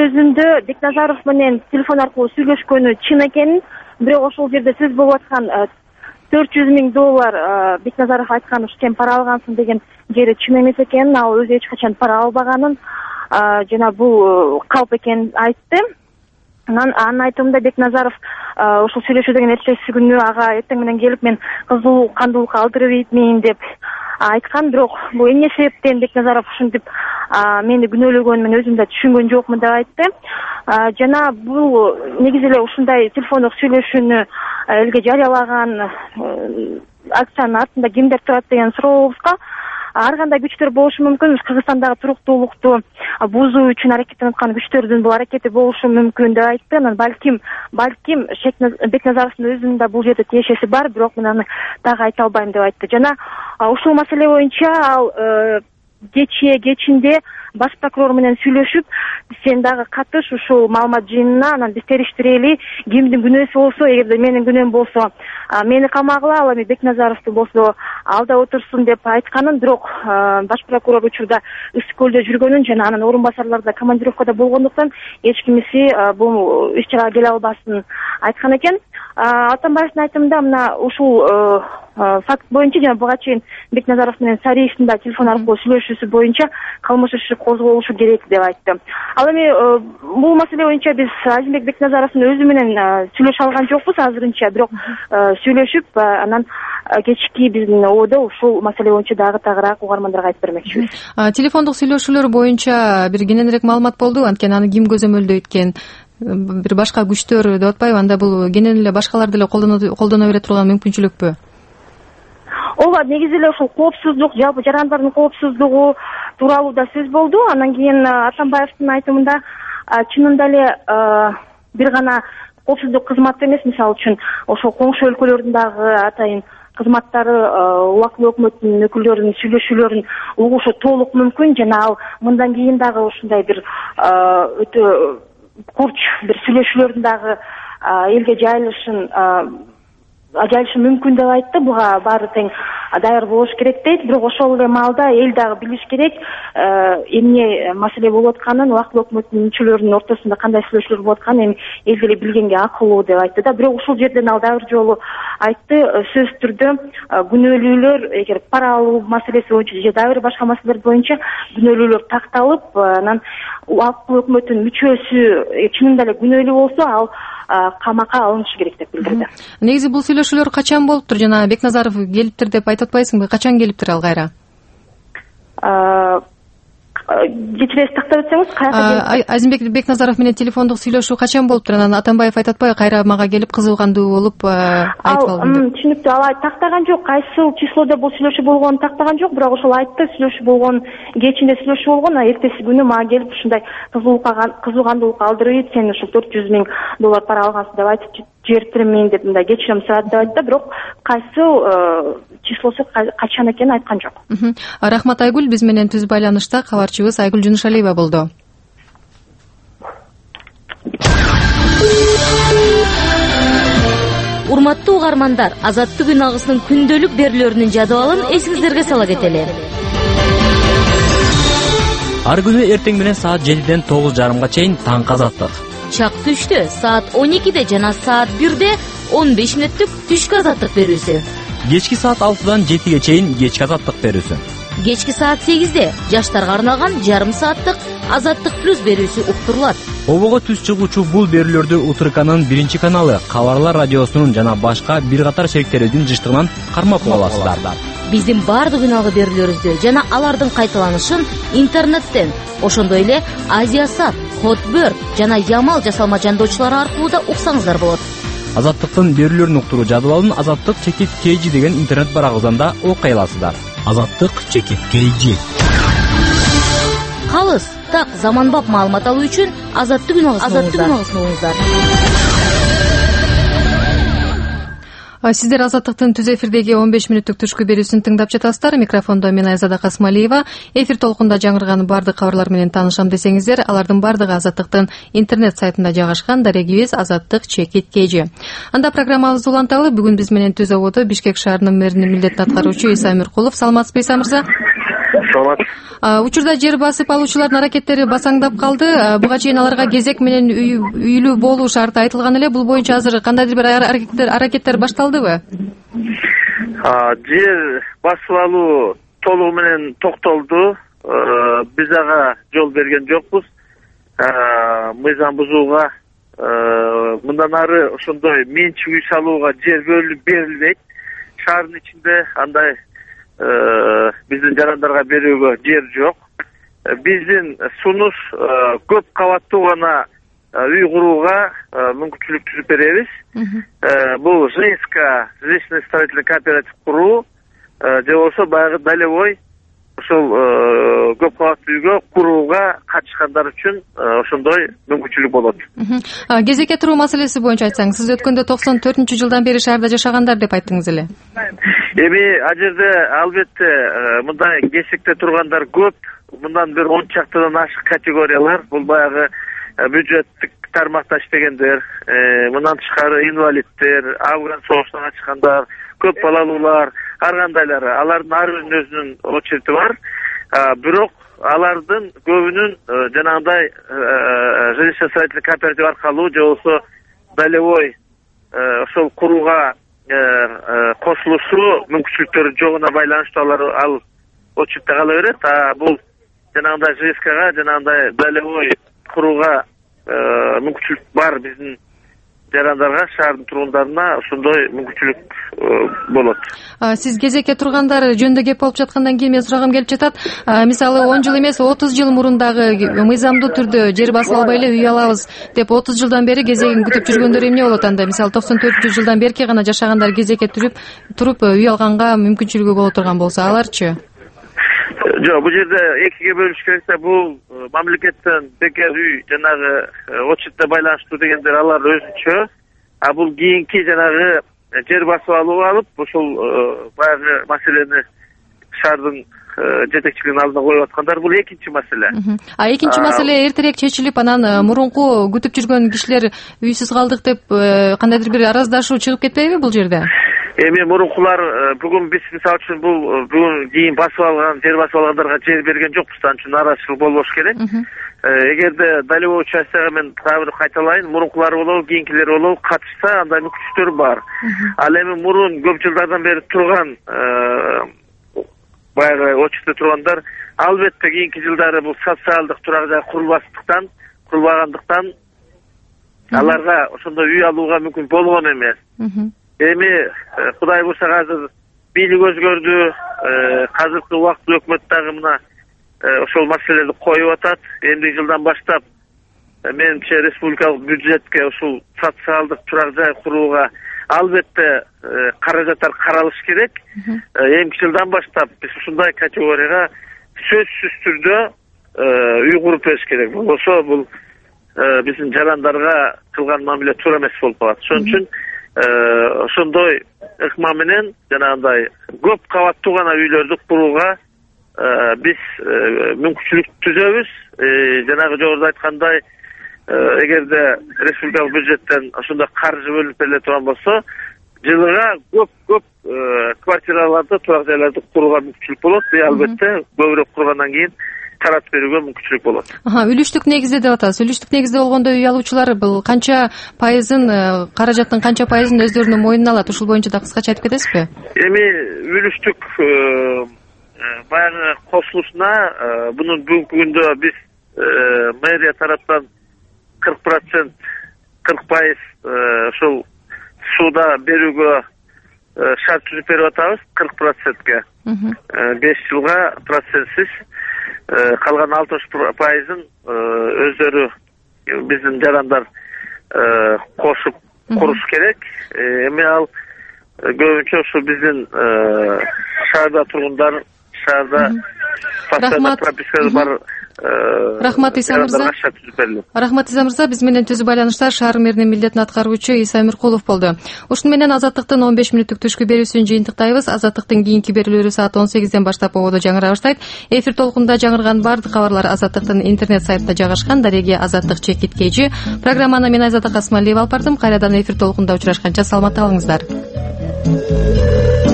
өзүндө Бекназаров менен телефон аркылуу сүйлөшкөнү чын экенин, бирок ошол жерде сөз болуп аткан $400,000 Бекназаров айткан сен пара алгансың деген жери чын эмес экенин, ал өзү эч качан пара албаганын жана бул калп экенин айтты. Анын айтымында Бекназаров ушул сүйлөшүүдөн эртеси күнү ага эртең менен келип мен кызыл кандуулукка алдырып ийитмин деп айткан, бирок бул эмне себептен Бекназаров ушинтип мени күнөөлөгөнүн мен өзүм да түшүнгөн жокмун деп айтты. Жана бул негизи эле ушундай телефондук сүйлөшүүнү элге жарыялаган акциянын артында кимдер турат деген сурообузга ар кандай күчтөр болушу мүмкүн. Кыргызстандагы туруктуулукту бузуу үчүн аракеттенип аткан күчтөрдүн бул аракети болушу мүмкүн деп айтты. Анан балким Бекназаровдун өзүнүн да бул жерде тиешеси бар, бирок мен аны дагы айта албайм деп айтты. Жана ушул маселе боюнча ал кечинде баш прокурор менен сүйлөшүп, сен дагы катыш ушул маалымат жыйынына, анан биз териштирели, кимдин күнөөсү болсо, эгерде менин күнөөм болсо, мени камагыла, ал эми Бекназаровду болсо алда отурсун деп айтканын, бирок баш прокурор учурда Ысык көлдө жүргөнүн жана анын орун басарлары да командировкада болгондуктан эч кимиси бул иш чарага келе албасын айткан экен. Атамбаевдин айтымында мына ушул факт боюнча жана буга чейин Бекназаров менен Сариевдин да телефон аркылуу сүйлөшүүсү боюнча кылмыш иши козголушу керек деп айтты. Ал эми бул маселе боюнча биз Азимбек Бекназаровдун өзү менен сүйлөшө алган жокпуз азырынча, бирок сүйлөшүп анан кечки биздин ободо ушул маселе боюнча дагы тагыраак угармандарга айтып бермекчибиз. Телефондук сүйлөшүүлөр боюнча бир кененирээк маалымат болду, анткени аны ким көзөмөлдөйт экен? Бир башка күчтөр деп атпайбы, анда бул кенен эле башкалар деле колдоно бере турган мүмкүнчүлүкпү? Ооба, негизи эле ушул коопсуздук, жалпы жарандардын коопсуздугу тууралуу да сөз болду. Анан кийин Атамбаевдин айтымында чынында эле бир гана коопсуздук кызматы эмес, мисалы үчүн ошол коңшу өлкөлөрдүн дагы атайын кызматтары убактылуу өкмөттүн өкүлдөрүнүн сүйлөшүүлөрүн угушу толук мүмкүн, жана ал мындан кийин дагы ушундай бир өтө курч бир сүйлөшүүлөрдүн дагы элге жайылышы мүмкүн деп айтты. Буга баары тең даяр болуш керек дейт, бирок ошол эле маалда эл дагы билиш керек эмне маселе болуп атканын, убактылуу өкмөттүн мүчөлөрүнүн ортосунда кандай сүйлөшүүлөр болуп атканын эл деле билгенге акылуу деп айтты да. Бирок ушул жерден ал дагы бир жолу айтты, сөзсүз түрдө күнөөлүүлөр, эгер пара алуу маселеси боюнча же дагы бир башка маселелер боюнча күнөөлүүлөр такталып, анан убактылуу өкмөттүн мүчөсү чынында эле күнөөлүү болсо, ал камакка алынышы керек деп билдирди. Негизи бул сүйлөшүүлөр качан болуптур? Жана Бекназаров келиптир деп айтып атпайсыңбы? Качан келиптир ал кайра? Кечиресиз тактап өтсөңүз, каяка Азимбек Бекназаров менен телефондук сүйлөшүү качан болуптур? Анан Атамбаев айтып атпайбы, кайра мага келип кызыл кандуу болуп айтып алдым деп? Түшүнүктүү, ал тактаган жок, кайсы числодо бул сүйлөшүү болгонун тактаган жок, бирок ошол айтты, сүйлөшүү болгон, кечинде сүйлөшүү болгон, эртеси күнү мага келип ушундай кызыл кандуулукка алдырып, сен ушул $400,000 пара алгансың деп айтып жибериптирмин деп мындай кечирим сурады деп айтты, бирок кайсы числосу качан экенин айткан жок. Рахмат Айгүл, биз менен түз байланышта кабарчыбыз Айгүл Жунушалиева болду. Урматтуу угармандар, Азаттык үн агысынын күндөлүк берүүлөрүнүн жадыбалын эсиңиздерге сала кетели. Ар күнү эртең менен саат 7-ден 9:30 чейин таңкы Азаттык. Чак түштө саат 12-де жана саат 1-де 15 мүнөттүк түшкү Азаттык берүүсү. Кечки саат 6-дан 7-ге чейин кечки Азаттык берүүсү. Кечки саат 8-де жаштарга арналган жарым сааттык Азаттык плюс берүүсү уктурулат. Обого түз чыгуучу бул берүүлөрдү УТРКнын 1 каналы, Кабарлар радиосунун жана башка бир катар шериктерибиздин жыштыгынан кармап аласыздар. Биздин бардык үналгы берүүлөрүбүздү жана алардын кайталанышын интернеттен, ошондой эле Азиясат, Хотбөр жана Ямал жасалма жандоочулары аркылуу да уксаңыздар болот. Азаттыктын берүүлөрүн уктуруу жадыбалын Азаттык чекит KG деген интернет барагыбыздан окуй аласыздар. Азаттык чекит KG. Калыс, так заманбап маалымат алуу үчүн Азаттык үн агысын угуңуздар. Сиздер Азаттыктын түз эфирдеги 15 мүнөттүк түшкү берүүсүн тыңдап жатасыздар. Микрофондо мен Айзада Касмалиева. Эфир толкунда жаңырган бардык кабарлар менен таанышам десеңиздер, алардын бардыгы Азаттыктын интернет сайтында жайгашкан. Дарегибиз Азаттык чекит KG. Анда программабызды уланталы. Бүгүн биз менен түз ободо Бишкек шаарынын мэринин милдетин аткаруучу Иса Миркулов. Саламатсызбы, Иса мырза? саламатсызбы. Учурда жер басып алуучулардын аракеттери басаңдап калды. Буга чейин аларга кезек менен үйлүү болуу шарты айтылган эле. Бул боюнча азыр кандайдыр бир аракеттер башталдыбы? Жер басып алуу толугу менен токтолду. Биз ага жол берген жокпуз. Мыйзам бузууга мындан ары ошондой менчик үй салууга жер берилбейт. Шаардын ичинде андай биздин жарандарга берүүгө жер жок. Биздин сунуш көп кабаттуу гана үй курууга мүмкүнчүлүк түзүп беребиз. Бул жилищный строительный кооператив куруу же болбосо баягы долевой ошол көп кабаттуу үйгө курууга катышкандар үчүн ошондой мүмкүнчүлүк болот. Кезекке туруу маселеси боюнча айтсаңыз, сиз өткөндө 94-жылдан бери шаарда жашагандар деп айттыңыз эле. Эми ал жерде албетте мындай кезекте тургандар көп. Мындан бир 10 чактыдан ашык категориялар. Бул баягы бюджеттик тармакта иштегендер, мындан тышкары инвалидтер, Афган согуштан качкандар, көп балалуулар, ар кандайлары. Алардын ар биринин өзүнүн очерети бар. Бирок алардын көбүнүн жанагындай жилищно-строительный кооператив аркылуу же болбосо долевой ошол курууга кошулушу мүмкүнчүлүктөрү жогуна байланыштуу ал очеретте кала берет. Бул жанагындай ЖСКга, жанагындай долевой курууга мүмкүнчүлүк бар биздин жарандарга, шаардын тургундарына ошондой мүмкүнчүлүк болот. Сиз кезекке тургандар жөнүндө кеп болуп жаткандан кийин мен сурагым келип жатат. Мисалы 10 жыл эмес, 30 жыл мурун дагы мыйзамдуу түрдө жер басып албай эле үй алабыз деп 30 жылдан бери кезегин күтүп жүргөндөр эмне болот анда? Мисалы 94-жылдан берки гана жашагандар кезекке туруп үй алганга мүмкүнчүлүгү боло турган болсо, аларчы? Жок, бул жерде экиге бөлүш керек да, бул мамлекеттен бекер үй жанагы очеретте байланыштуу дегендер алар өзүнчө. Бул кийинки жанагы жер басып алып, ошол баягы маселени шаардын жетекчилигинин алдына коюп аткандар, бул экинчи маселе. Экинчи маселе эртерээк чечилип, анан мурунку күтүп жүргөн кишилер үйсүз калдык деп кандайдыр бир араздашуу чыгып кетпейби бул жерде? Эми мурункулар бүгүн биз мисалы үчүн бул бүгүн кийин жер басып алгандарга жер берген жокпуз, анын үчүн нараазычылык болбош керек. Эгерде долевой участокко мен дагы бир кайталайын, мурункулар болобу, кийинкилер болобу катышса, андай мүмкүнчүлүктөр бар. Ал эми мурун көп жылдардан бери турган баягы очеретте тургандар албетте кийинки жылдары бул социалдык турак жай курулбагандыктан аларга ошондой үй алууга мүмкүн болгон эмес. Эми Кудай буйрса азыр бийлик өзгөрдү, азыркы убакытта өкмөт дагы мына ошол маселелерди коюп атат. Эмдиги жылдан баштап менимче республикалык бюджетке ушул социалдык турак жай курууга албетте каражаттар каралыш керек. Эмки жылдан баштап биз ушундай категорияга сөзсүз түрдө үй куруп бериш керек. Болбосо бул биздин жарандарга кылган мамиле туура эмес болуп калат. Ошон үчүн ошондой ыкма менен жанагындай көп кабаттуу гана үйлөрдү курууга биз мүмкүнчүлүк түзөбүз. Жанагы жогоруда айткандай, эгерде республикалык бюджеттен ошондой каржы бөлүнүп бериле турган болсо, жылыга көп квартираларды, турак жайларды курууга мүмкүнчүлүк болот. Албетте көбүрөөк кургандан кийин таратып берүүгө мүмкүнчүлүк болот. Үлүштүк негизде деп атасыз. Үлүштүк негизде болгондо үй алуучулар бул канча пайызын, каражаттын канча пайызын өздөрүнүн мойнуна алат? Ушул боюнча да кыскача айтып кетесизби? Эми үлүштүк баягы кошулушуна бунун бүгүнкү күндө биз мэрия тараптан 40%, 40% ошол сууда берүүгө шарт түзүп берип атабыз, 40%ке. 5 жылга процентсиз, калган 60%-ын өздөрү биздин жарандар кошуп куруш керек. Эми ал көбүнчө ушу биздин шаарда тургундар, шаарда постоянно пропискасы бар. Рахмат Иса мырза. Рахмат Иса мырза, биз менен түзүү байланышта шаар мэринин милдетин аткаруучу Иса Эмиркулов болду. Ушуну менен Азаттыктын 15 мүнөттүк түшкү берүүсүн жыйынтыктайбыз. Азаттыктын кийинки берүүлөрү саат 18ден баштап ободо жаңыра баштайт. Эфир толкунда жаңырган бардык кабарлар Азаттыктын интернет сайтында жайгашкан. Дареги Азаттык /KG. Программаны мен Айзада Касмалиева алып бардым. Кайрадан эфир толкунда учурашканча саламатта калыңыздар.